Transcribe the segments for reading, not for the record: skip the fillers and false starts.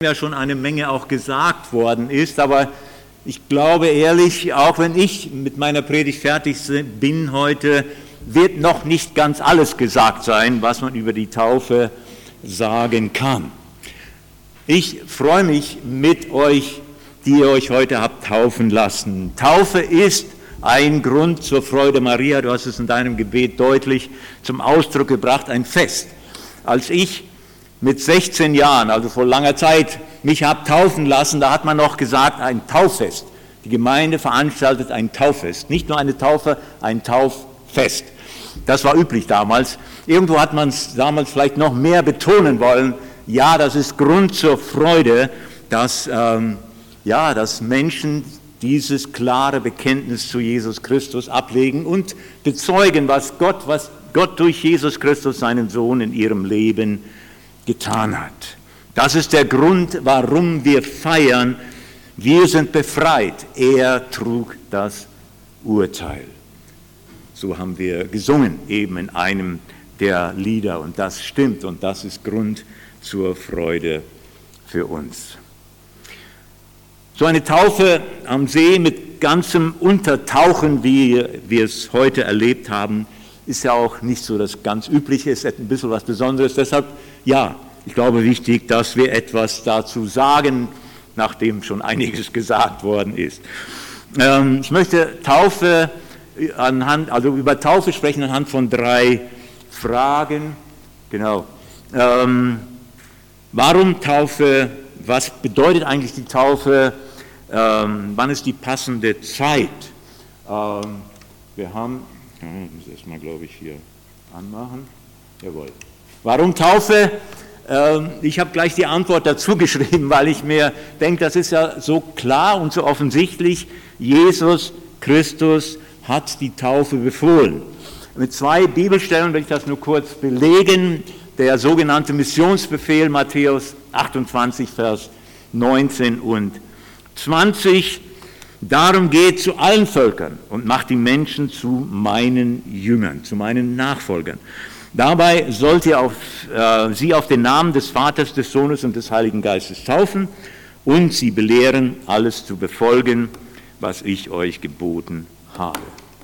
Ja schon eine Menge auch gesagt worden ist, aber ich glaube ehrlich, auch wenn ich mit meiner Predigt fertig bin heute, wird noch nicht ganz alles gesagt sein, was man über die Taufe sagen kann. Ich freue mich mit euch, die ihr euch heute habt taufen lassen. Taufe ist ein Grund zur Freude. Maria, du hast es in deinem Gebet deutlich zum Ausdruck gebracht, ein Fest. Als ich mit 16 Jahren, also vor langer Zeit, mich habe taufen lassen, da hat man noch gesagt, ein Tauffest. Die Gemeinde veranstaltet ein Tauffest. Nicht nur eine Taufe, ein Tauffest. Das war üblich damals. Irgendwo hat man es damals vielleicht noch mehr betonen wollen. Ja, das ist Grund zur Freude, dass Menschen dieses klare Bekenntnis zu Jesus Christus ablegen und bezeugen, was Gott durch Jesus Christus, seinen Sohn, in ihrem Leben getan hat. Das ist der Grund, warum wir feiern. Wir sind befreit. Er trug das Urteil. So haben wir gesungen, eben in einem der Lieder. Und das stimmt und das ist Grund zur Freude für uns. So eine Taufe am See mit ganzem Untertauchen, wie wir es heute erlebt haben, ist ja auch nicht so das ganz Übliche, ist ein bisschen was Besonderes. Deshalb, ja, ich glaube wichtig, dass wir etwas dazu sagen, nachdem schon einiges gesagt worden ist. Ich möchte über Taufe sprechen anhand von 3 Fragen. Genau. Warum Taufe? Was bedeutet eigentlich die Taufe? Wann ist die passende Zeit? Wir haben, ich muss das mal, glaube ich, hier anmachen. Jawohl. Warum Taufe? Ich habe gleich die Antwort dazu geschrieben, weil ich mir denke, das ist ja so klar und so offensichtlich. Jesus Christus hat die Taufe befohlen. Mit 2 Bibelstellen will ich das nur kurz belegen. Der sogenannte Missionsbefehl, Matthäus 28, Vers 19 und 20. Darum geht zu allen Völkern und macht die Menschen zu meinen Jüngern, zu meinen Nachfolgern. Dabei sollt ihr sie auf den Namen des Vaters, des Sohnes und des Heiligen Geistes taufen und sie belehren, alles zu befolgen, was ich euch geboten habe.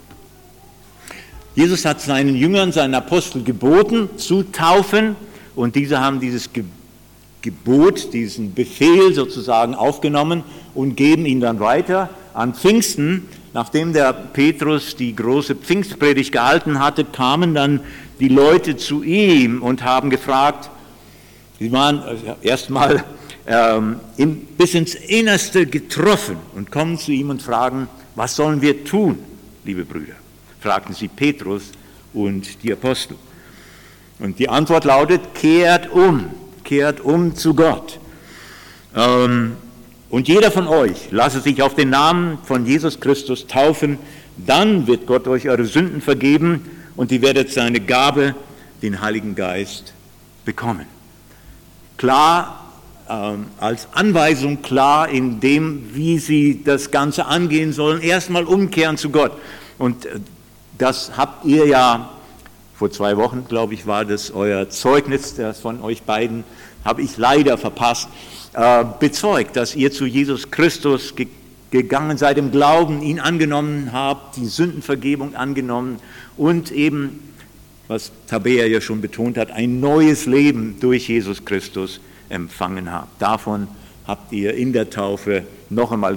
Jesus hat seinen Jüngern, seinen Aposteln geboten, zu taufen, und diese haben dieses Gebot, diesen Befehl sozusagen aufgenommen und geben ihn dann weiter. An Pfingsten, nachdem der Petrus die große Pfingstpredigt gehalten hatte, kamen dann die Leute zu ihm und haben gefragt, sie waren erstmal bis ins Innerste getroffen und kommen zu ihm und fragen, was sollen wir tun, liebe Brüder? Fragten sie Petrus und die Apostel. Und die Antwort lautet, kehrt um zu Gott. Und jeder von euch lasse sich auf den Namen von Jesus Christus taufen, dann wird Gott euch eure Sünden vergeben und ihr werdet seine Gabe, den Heiligen Geist, bekommen. Klar, als Anweisung klar in dem, wie sie das Ganze angehen sollen, erstmal umkehren zu Gott. Und das habt ihr ja, vor 2 Wochen, glaube ich, war das euer Zeugnis, das von euch beiden habe ich leider verpasst, bezeugt, dass ihr zu Jesus Christus gegangen seid im Glauben, ihn angenommen habt, die Sündenvergebung angenommen und eben, was Tabea ja schon betont hat, ein neues Leben durch Jesus Christus empfangen habt. Davon habt ihr in der Taufe noch einmal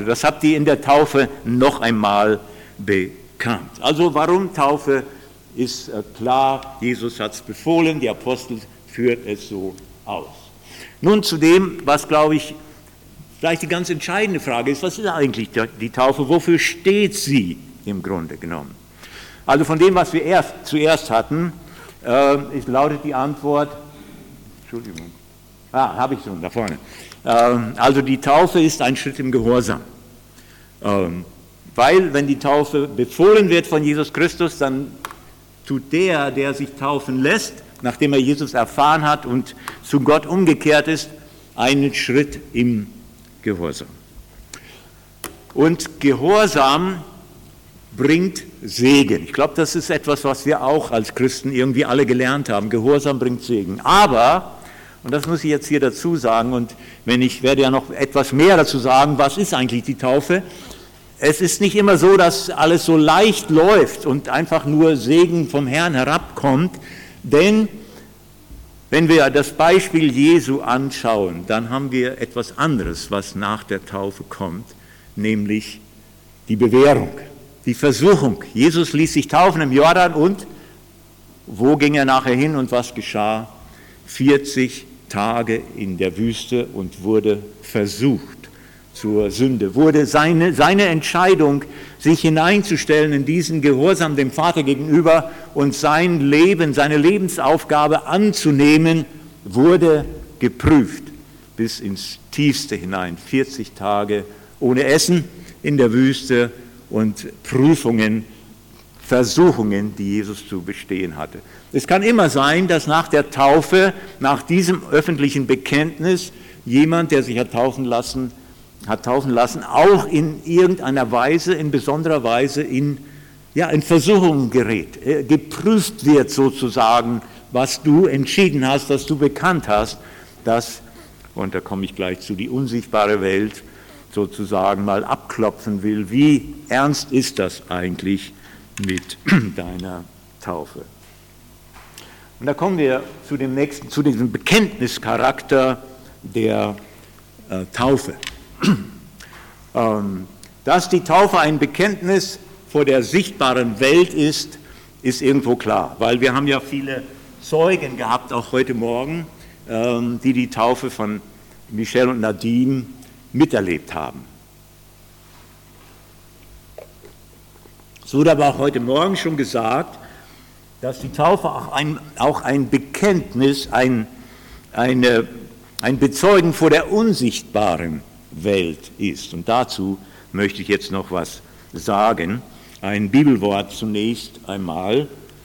bekannt. Also warum Taufe? Ist klar, Jesus hat es befohlen, die Apostel führt es so aus. Nun zu dem, was, glaube ich, vielleicht die ganz entscheidende Frage ist, was ist eigentlich die Taufe, wofür steht sie im Grunde genommen? Also von dem, was wir zuerst hatten, lautet die Antwort, Entschuldigung, habe ich schon, da vorne. Also die Taufe ist ein Schritt im Gehorsam. Weil, wenn die Taufe befohlen wird von Jesus Christus, dann tut der sich taufen lässt, nachdem er Jesus erfahren hat und zu Gott umgekehrt ist, einen Schritt im Gehorsam. Und Gehorsam bringt Segen. Ich glaube, das ist etwas, was wir auch als Christen irgendwie alle gelernt haben. Gehorsam bringt Segen. Aber, Und das muss ich jetzt hier dazu sagen. Und ich werde ja noch etwas mehr dazu sagen, was ist eigentlich die Taufe? Es ist nicht immer so, dass alles so leicht läuft und einfach nur Segen vom Herrn herabkommt, denn wenn wir das Beispiel Jesu anschauen, dann haben wir etwas anderes, was nach der Taufe kommt, nämlich die Bewährung, die Versuchung. Jesus ließ sich taufen im Jordan und wo ging er nachher hin und was geschah? 40 Tage in der Wüste und wurde versucht zur Sünde. Wurde seine Entscheidung, sich hineinzustellen in diesen Gehorsam dem Vater gegenüber und sein Leben, seine Lebensaufgabe anzunehmen, wurde geprüft bis ins Tiefste hinein. 40 Tage ohne Essen in der Wüste und Prüfungen, Versuchungen, die Jesus zu bestehen hatte. Es kann immer sein, dass nach der Taufe, nach diesem öffentlichen Bekenntnis, jemand, der sich hat taufen lassen, auch in irgendeiner Weise, in besonderer Weise in Versuchungen gerät, geprüft wird sozusagen, was du entschieden hast, was du bekannt hast, dass, und da komme ich gleich zu, die unsichtbare Welt sozusagen mal abklopfen will, wie ernst ist das eigentlich mit deiner Taufe. Und da kommen wir zu diesem Bekenntnischarakter der Taufe. Dass die Taufe ein Bekenntnis vor der sichtbaren Welt ist irgendwo klar, weil wir haben ja viele Zeugen gehabt, auch heute Morgen, die die Taufe von Michelle und Nadine miterlebt haben. Es wurde aber auch heute Morgen schon gesagt, dass die Taufe auch ein Bekenntnis, ein Bezeugen vor der unsichtbaren Welt ist. Und dazu möchte ich jetzt noch was sagen. Ein Bibelwort zunächst einmal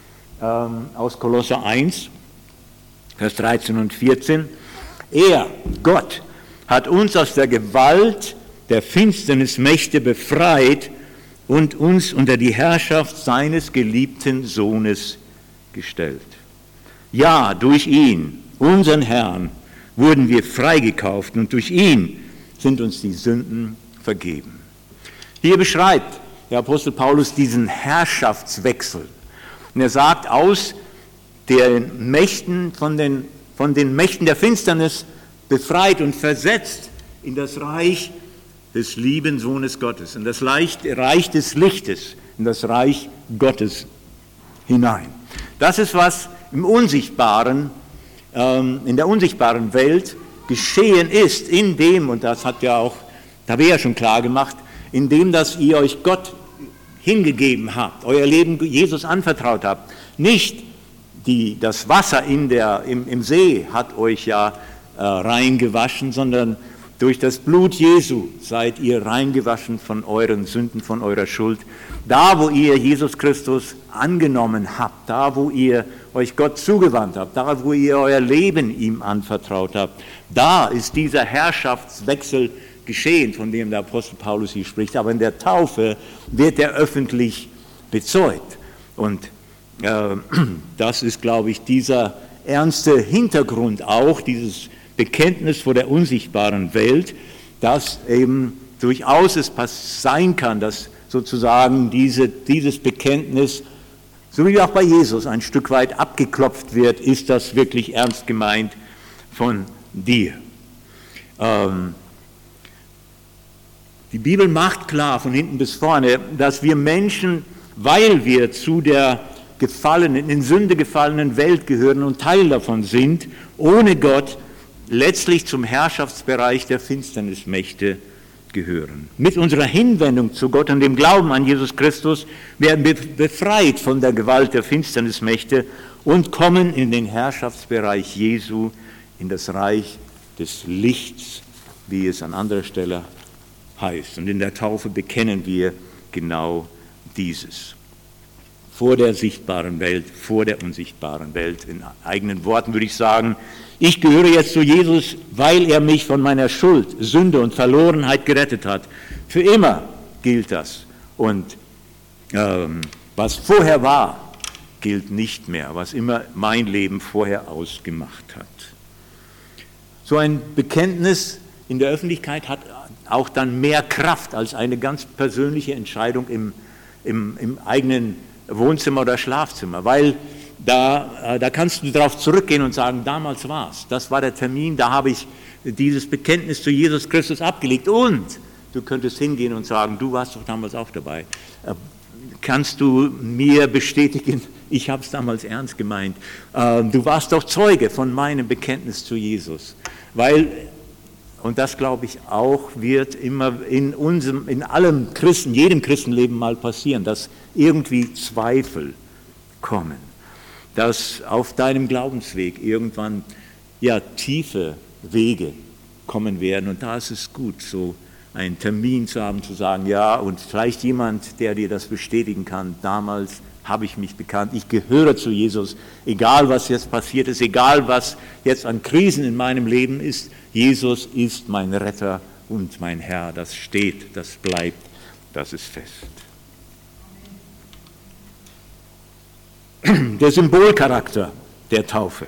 aus Kolosser 1, Vers 13 und 14. Er, Gott, hat uns aus der Gewalt der Finsternismächte befreit und uns unter die Herrschaft seines geliebten Sohnes gestellt. Ja, durch ihn, unseren Herrn, wurden wir freigekauft und durch ihn sind uns die Sünden vergeben. Hier beschreibt der Apostel Paulus diesen Herrschaftswechsel. Und er sagt, aus den Mächten, von den Mächten der Finsternis befreit und versetzt in das Reich des lieben Sohnes Gottes, in das Reich des Lichtes, in das Reich Gottes hinein. Das ist, was im Unsichtbaren, in der unsichtbaren Welt geschehen ist, indem, und das habe ich ja schon klar gemacht, indem, dass ihr euch Gott hingegeben habt, euer Leben Jesus anvertraut habt. Nicht das Wasser im See hat euch ja reingewaschen, sondern durch das Blut Jesu seid ihr reingewaschen von euren Sünden, von eurer Schuld. Da, wo ihr Jesus Christus angenommen habt, da, wo ihr euch Gott zugewandt habt, da, wo ihr euer Leben ihm anvertraut habt, da ist dieser Herrschaftswechsel geschehen, von dem der Apostel Paulus hier spricht. Aber in der Taufe wird er öffentlich bezeugt. Und das ist, glaube ich, dieser ernste Hintergrund auch, dieses Bekenntnis vor der unsichtbaren Welt, dass eben durchaus es sein kann, dass sozusagen dieses Bekenntnis, so wie auch bei Jesus, ein Stück weit abgeklopft wird, ist das wirklich ernst gemeint von dir. Die Bibel macht klar, von hinten bis vorne, dass wir Menschen, weil wir zu der in Sünde gefallenen Welt gehören und Teil davon sind, ohne Gott letztlich zum Herrschaftsbereich der Finsternismächte gehören. Mit unserer Hinwendung zu Gott und dem Glauben an Jesus Christus werden wir befreit von der Gewalt der Finsternismächte und kommen in den Herrschaftsbereich Jesu, in das Reich des Lichts, wie es an anderer Stelle heißt. Und in der Taufe bekennen wir genau dieses. Vor der sichtbaren Welt, vor der unsichtbaren Welt. In eigenen Worten würde ich sagen, ich gehöre jetzt zu Jesus, weil er mich von meiner Schuld, Sünde und Verlorenheit gerettet hat. Für immer gilt das. Und was vorher war, gilt nicht mehr, was immer mein Leben vorher ausgemacht hat. So ein Bekenntnis in der Öffentlichkeit hat auch dann mehr Kraft als eine ganz persönliche Entscheidung im eigenen Wohnzimmer oder Schlafzimmer, weil da kannst du darauf zurückgehen und sagen, damals war es, das war der Termin, da habe ich dieses Bekenntnis zu Jesus Christus abgelegt, und du könntest hingehen und sagen, du warst doch damals auch dabei. Kannst du mir bestätigen, ich habe es damals ernst gemeint, du warst doch Zeuge von meinem Bekenntnis zu Jesus, weil, und das glaube ich auch, wird immer in allem jedem Christenleben mal passieren, dass irgendwie Zweifel kommen, dass auf deinem Glaubensweg irgendwann tiefe Wege kommen werden, und da ist es gut, so einen Termin zu haben, zu sagen, ja, und vielleicht jemand, der dir das bestätigen kann, damals habe ich mich bekannt, ich gehöre zu Jesus, egal was jetzt passiert ist, egal was jetzt an Krisen in meinem Leben ist, Jesus ist mein Retter und mein Herr, das steht, das bleibt, das ist fest. Der Symbolcharakter der Taufe.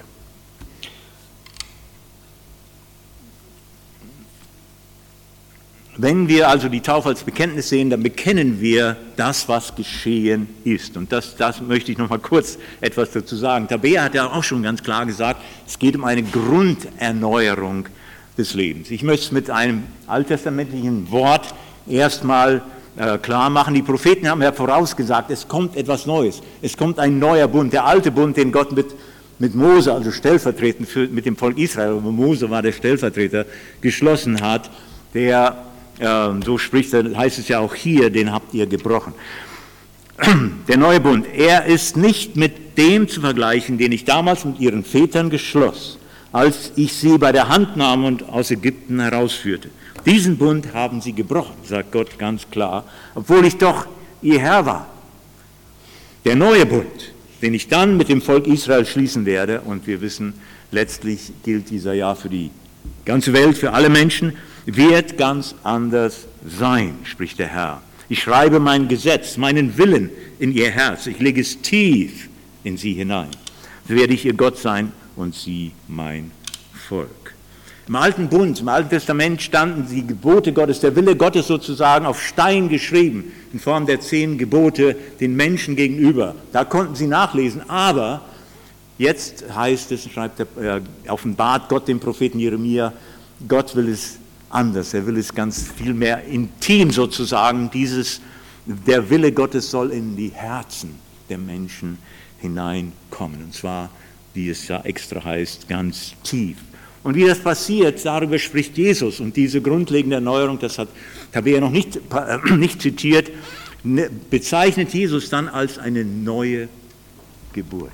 Wenn wir also die Taufe als Bekenntnis sehen, dann bekennen wir das, was geschehen ist. Und das möchte ich noch mal kurz etwas dazu sagen. Tabea hat ja auch schon ganz klar gesagt, es geht um eine Grunderneuerung des Lebens. Ich möchte es mit einem alttestamentlichen Wort erstmal klar machen. Die Propheten haben ja vorausgesagt, es kommt etwas Neues. Es kommt ein neuer Bund. Der alte Bund, den Gott mit Mose, also stellvertretend mit dem Volk Israel, aber Mose war der Stellvertreter, geschlossen hat, der so spricht, heißt es ja auch hier, den habt ihr gebrochen. Der neue Bund, er ist nicht mit dem zu vergleichen, den ich damals mit ihren Vätern geschloss, als ich sie bei der Hand nahm und aus Ägypten herausführte. Diesen Bund haben sie gebrochen, sagt Gott ganz klar, obwohl ich doch ihr Herr war. Der neue Bund, den ich dann mit dem Volk Israel schließen werde, und wir wissen, letztlich gilt dieser ja für die ganze Welt, für alle Menschen, wird ganz anders sein, spricht der Herr. Ich schreibe mein Gesetz, meinen Willen in ihr Herz. Ich lege es tief in sie hinein. So werde ich ihr Gott sein und sie mein Volk. Im Alten Bund, im Alten Testament standen die Gebote Gottes, der Wille Gottes sozusagen auf Stein geschrieben, in Form der 10 Gebote den Menschen gegenüber. Da konnten sie nachlesen, aber jetzt heißt es, offenbart Gott dem Propheten Jeremia, Gott will es anders, er will es ganz viel mehr intim sozusagen, der Wille Gottes soll in die Herzen der Menschen hineinkommen, und zwar, wie es ja extra heißt, ganz tief. Und wie das passiert, darüber spricht Jesus, und diese grundlegende Erneuerung, das hat Tabea noch nicht zitiert, bezeichnet Jesus dann als eine neue Geburt.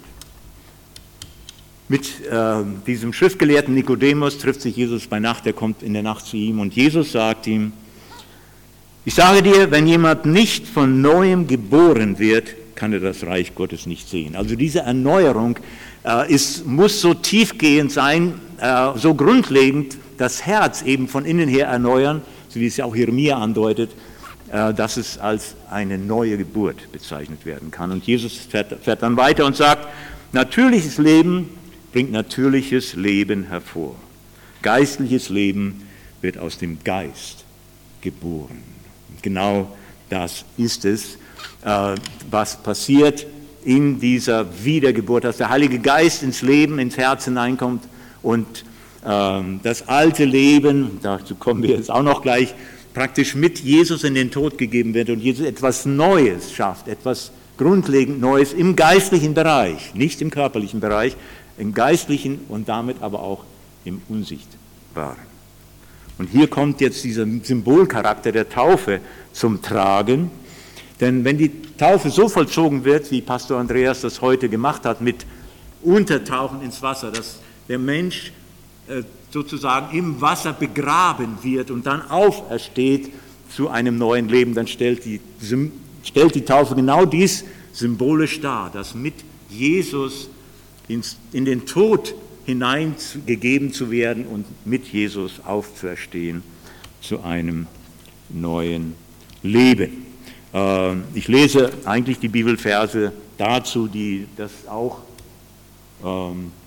Mit diesem Schriftgelehrten Nikodemus trifft sich Jesus bei Nacht, er kommt in der Nacht zu ihm, und Jesus sagt ihm, ich sage dir, wenn jemand nicht von Neuem geboren wird, kann er das Reich Gottes nicht sehen. Also diese Erneuerung muss so tiefgehend sein, so grundlegend, das Herz eben von innen her erneuern, so wie es ja auch Jeremia andeutet, dass es als eine neue Geburt bezeichnet werden kann. Und Jesus fährt dann weiter und sagt, natürliches Leben bringt natürliches Leben hervor. Geistliches Leben wird aus dem Geist geboren. Und genau das ist es, was passiert in dieser Wiedergeburt, dass der Heilige Geist ins Leben, ins Herz hineinkommt und das alte Leben, dazu kommen wir jetzt auch noch gleich, praktisch mit Jesus in den Tod gegeben wird und Jesus etwas Neues schafft, etwas grundlegend Neues im geistlichen Bereich, nicht im körperlichen Bereich, im geistlichen und damit aber auch im Unsichtbaren. Und hier kommt jetzt dieser Symbolcharakter der Taufe zum Tragen, denn wenn die Taufe so vollzogen wird, wie Pastor Andreas das heute gemacht hat, mit Untertauchen ins Wasser, dass der Mensch sozusagen im Wasser begraben wird und dann aufersteht zu einem neuen Leben, dann stellt die Taufe genau dies symbolisch dar, dass mit Jesus in den Tod hineingegeben zu werden und mit Jesus aufzuerstehen zu einem neuen Leben. Ich lese eigentlich die Bibelverse dazu, die das auch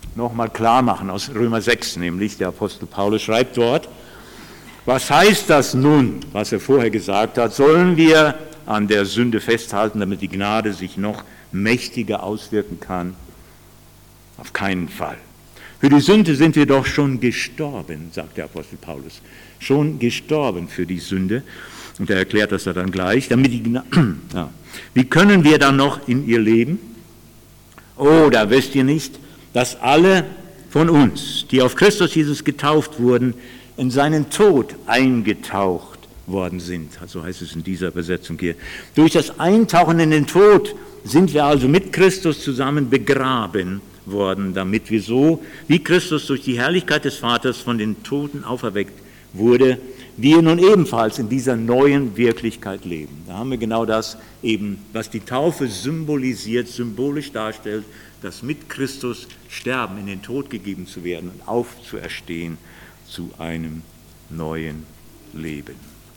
nochmal klar machen, aus Römer 6 nämlich. Der Apostel Paulus schreibt dort, was heißt das nun, was er vorher gesagt hat? Sollen wir an der Sünde festhalten, damit die Gnade sich noch mächtiger auswirken kann? Auf keinen Fall. Für die Sünde sind wir doch schon gestorben, sagt der Apostel Paulus. Schon gestorben für die Sünde. Und er erklärt das dann gleich. Damit Wie können wir dann noch in ihr leben? Oh, da wisst ihr nicht, dass alle von uns, die auf Christus Jesus getauft wurden, in seinen Tod eingetaucht worden sind. So heißt es in dieser Übersetzung hier. Durch das Eintauchen in den Tod sind wir also mit Christus zusammen begraben worden, damit wir so, wie Christus durch die Herrlichkeit des Vaters von den Toten auferweckt wurde, wir nun ebenfalls in dieser neuen Wirklichkeit leben. Da haben wir genau das eben, was die Taufe symbolisiert, symbolisch darstellt, dass mit Christus sterben, in den Tod gegeben zu werden und aufzuerstehen zu einem neuen Leben.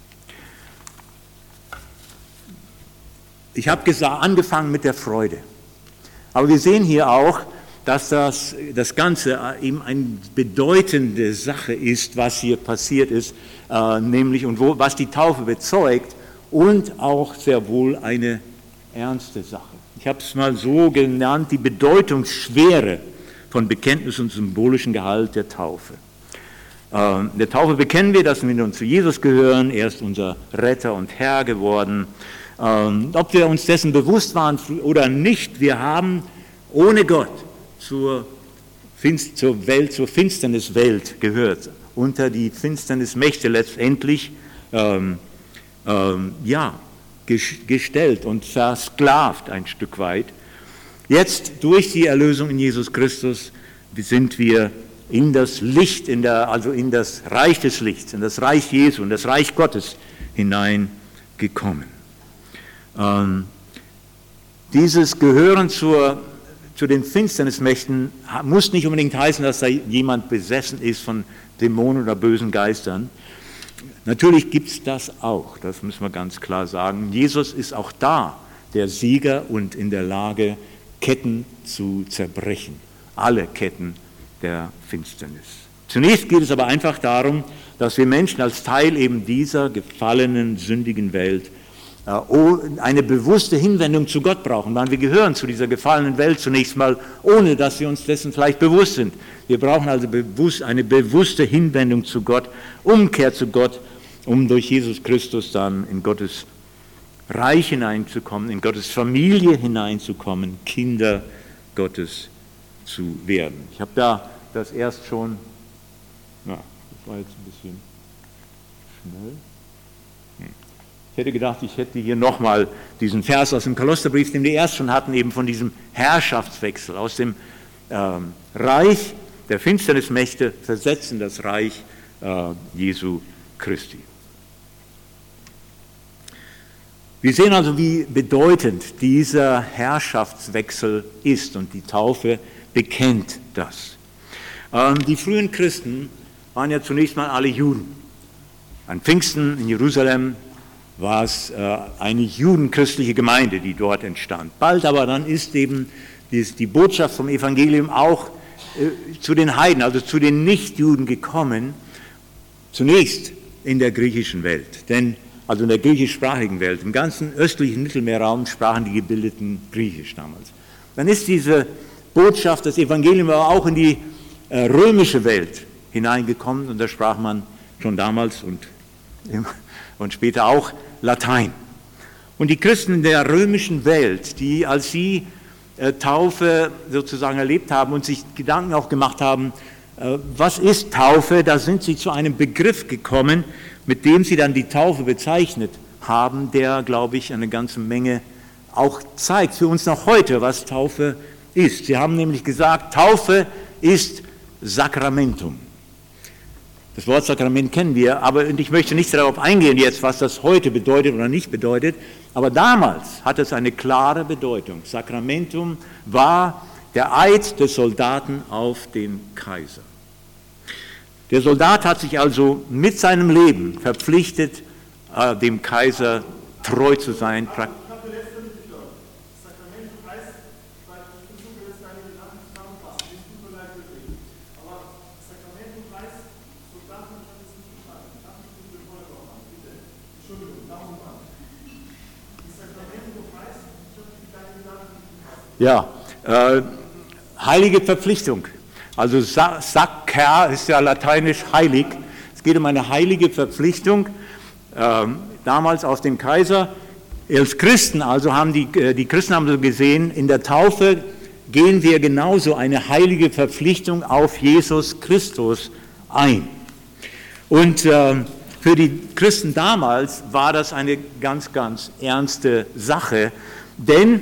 Ich habe angefangen mit der Freude, aber wir sehen hier auch, dass das Ganze eben eine bedeutende Sache ist, was hier passiert ist, nämlich und was die Taufe bezeugt und auch sehr wohl eine ernste Sache. Ich habe es mal so genannt, die Bedeutungsschwere von Bekenntnis und symbolischem Gehalt der Taufe. Der Taufe bekennen wir, dass wir nun zu Jesus gehören, er ist unser Retter und Herr geworden. Ob wir uns dessen bewusst waren oder nicht, wir haben ohne Gott zur Finsterniswelt gehört, unter die Finsternismächte letztendlich gestellt und versklavt ein Stück weit. Jetzt durch die Erlösung in Jesus Christus sind wir in das Licht, in das Reich des Lichts, in das Reich Jesu, in das Reich Gottes hineingekommen. Dieses Gehören zu den Finsternismächten muss nicht unbedingt heißen, dass da jemand besessen ist von Dämonen oder bösen Geistern. Natürlich gibt es das auch, das müssen wir ganz klar sagen. Jesus ist auch da der Sieger und in der Lage, Ketten zu zerbrechen. Alle Ketten der Finsternis. Zunächst geht es aber einfach darum, dass wir Menschen als Teil eben dieser gefallenen, sündigen Welt eine bewusste Hinwendung zu Gott brauchen, weil wir gehören zu dieser gefallenen Welt zunächst mal, ohne dass wir uns dessen vielleicht bewusst sind. Wir brauchen also eine bewusste Hinwendung zu Gott, Umkehr zu Gott, um durch Jesus Christus dann in Gottes Reich hineinzukommen, in Gottes Familie hineinzukommen, Kinder Gottes zu werden. Ich habe da das erst schon, das war jetzt ein bisschen schnell. Ich hätte gedacht, ich hätte hier nochmal diesen Vers aus dem Kolosserbrief, den wir erst schon hatten, eben von diesem Herrschaftswechsel aus dem Reich der Finsternismächte versetzt in das Reich Jesu Christi. Wir sehen also, wie bedeutend dieser Herrschaftswechsel ist und die Taufe bekennt das. Die frühen Christen waren ja zunächst mal alle Juden. An Pfingsten in Jerusalem war es eine judenchristliche Gemeinde, die dort entstand. Bald aber dann ist eben die Botschaft vom Evangelium auch zu den Heiden, also zu den Nichtjuden gekommen, zunächst in der griechischen Welt, also in der griechischsprachigen Welt. Im ganzen östlichen Mittelmeerraum sprachen die Gebildeten Griechisch damals. Dann ist diese Botschaft, das Evangelium aber auch in die römische Welt hineingekommen und da sprach man schon damals und später auch Latein. Und die Christen der römischen Welt, die als sie Taufe sozusagen erlebt haben und sich Gedanken auch gemacht haben, was ist Taufe, da sind sie zu einem Begriff gekommen, mit dem sie dann die Taufe bezeichnet haben, der, glaube ich, eine ganze Menge auch zeigt für uns noch heute, was Taufe ist. Sie haben nämlich gesagt, Taufe ist Sakramentum. Das Wort Sakrament kennen wir, aber ich möchte nicht darauf eingehen jetzt, was das heute bedeutet oder nicht bedeutet, aber damals hat es eine klare Bedeutung. Sakramentum war der Eid des Soldaten auf den Kaiser. Der Soldat hat sich also mit seinem Leben verpflichtet, dem Kaiser treu zu sein. Ja, heilige Verpflichtung. Also Sacer ist ja lateinisch heilig. Es geht um eine heilige Verpflichtung, damals aus dem Kaiser. Als Christen, also haben die Christen haben so gesehen, in der Taufe gehen wir genauso eine heilige Verpflichtung auf Jesus Christus ein. Und für die Christen damals war das eine ganz, ganz ernste Sache, denn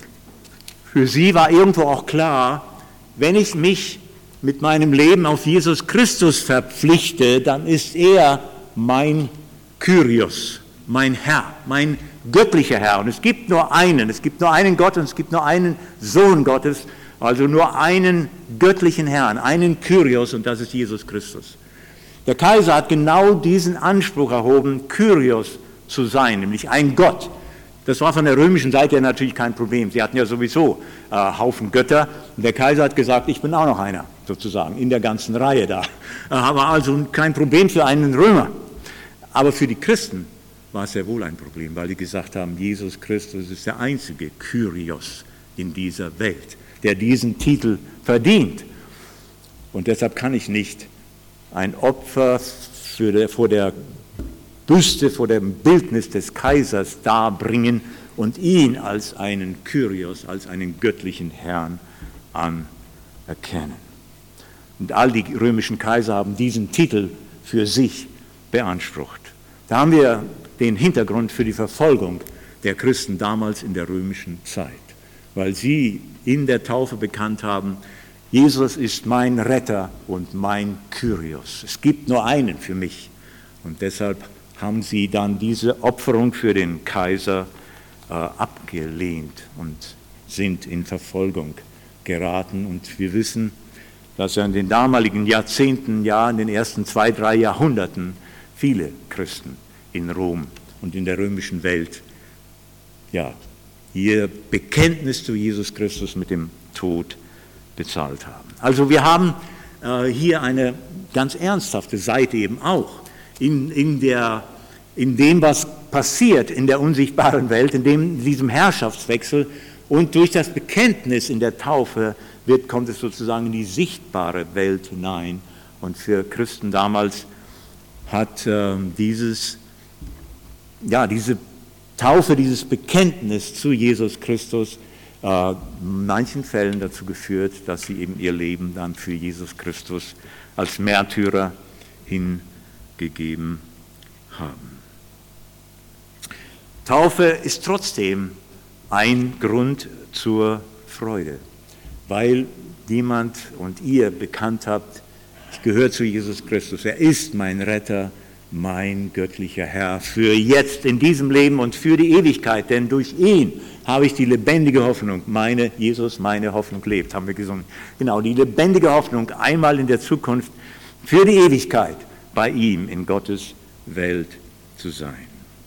für sie war irgendwo auch klar, wenn ich mich mit meinem Leben auf Jesus Christus verpflichte, dann ist er mein Kyrios, mein Herr, mein göttlicher Herr. Und es gibt nur einen Gott und es gibt nur einen Sohn Gottes, also nur einen göttlichen Herrn, einen Kyrios, und das ist Jesus Christus. Der Kaiser hat genau diesen Anspruch erhoben, Kyrios zu sein, nämlich ein Gott. Das war von der römischen Seite her natürlich kein Problem. Sie hatten ja sowieso Haufen Götter. Und der Kaiser hat gesagt, ich bin auch noch einer, sozusagen, in der ganzen Reihe da. War also kein Problem für einen Römer. Aber für die Christen war es sehr wohl ein Problem, weil die gesagt haben, Jesus Christus ist der einzige Kyrios in dieser Welt, der diesen Titel verdient. Und deshalb kann ich nicht ein Opfer vor der Büste, vor dem Bildnis des Kaisers darbringen und ihn als einen Kyrios, als einen göttlichen Herrn anerkennen. Und all die römischen Kaiser haben diesen Titel für sich beansprucht. Da haben wir den Hintergrund für die Verfolgung der Christen damals in der römischen Zeit, weil sie in der Taufe bekannt haben, Jesus ist mein Retter und mein Kyrios. Es gibt nur einen für mich. Und deshalb haben sie dann diese Opferung für den Kaiser abgelehnt und sind in Verfolgung geraten. Und wir wissen, dass in den damaligen Jahrzehnten, ja in den ersten 2, 3 Jahrhunderten, viele Christen in Rom und in der römischen Welt, ja, ihr Bekenntnis zu Jesus Christus mit dem Tod bezahlt haben. Also wir haben hier eine ganz ernsthafte Seite eben auch in dem, was passiert in der unsichtbaren Welt, in diesem Herrschaftswechsel, und durch das Bekenntnis in der Taufe kommt es sozusagen in die sichtbare Welt hinein. Und für Christen damals hat diese Taufe, dieses Bekenntnis zu Jesus Christus in manchen Fällen dazu geführt, dass sie eben ihr Leben dann für Jesus Christus als Märtyrer hingegeben haben. Taufe ist trotzdem ein Grund zur Freude, weil jemand und ihr bekannt habt, ich gehöre zu Jesus Christus, er ist mein Retter, mein göttlicher Herr, für jetzt in diesem Leben und für die Ewigkeit, denn durch ihn habe ich die lebendige Hoffnung, meine Hoffnung lebt, haben wir gesungen. Genau, die lebendige Hoffnung, einmal in der Zukunft für die Ewigkeit bei ihm in Gottes Welt zu sein.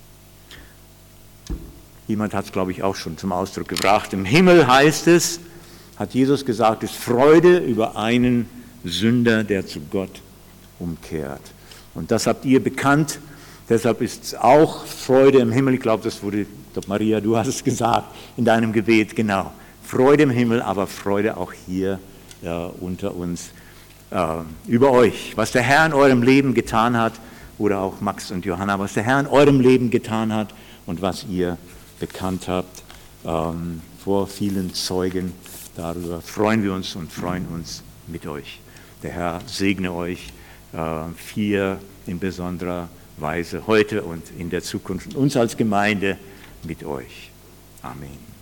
Jemand hat es, glaube ich, auch schon zum Ausdruck gebracht. Im Himmel heißt es, hat Jesus gesagt, ist Freude über einen Sünder, der zu Gott umkehrt. Und das habt ihr bekannt, deshalb ist es auch Freude im Himmel. Ich glaube, Maria, du hast es gesagt in deinem Gebet, genau. Freude im Himmel, aber Freude auch hier unter uns, über euch. Was der Herr in eurem Leben getan hat, oder auch Max und Johanna, was der Herr in eurem Leben getan hat und was ihr bekannt habt, vor vielen Zeugen, darüber freuen wir uns und freuen uns mit euch. Der Herr segne euch in besonderer Weise heute und in der Zukunft und uns als Gemeinde mit euch. Amen.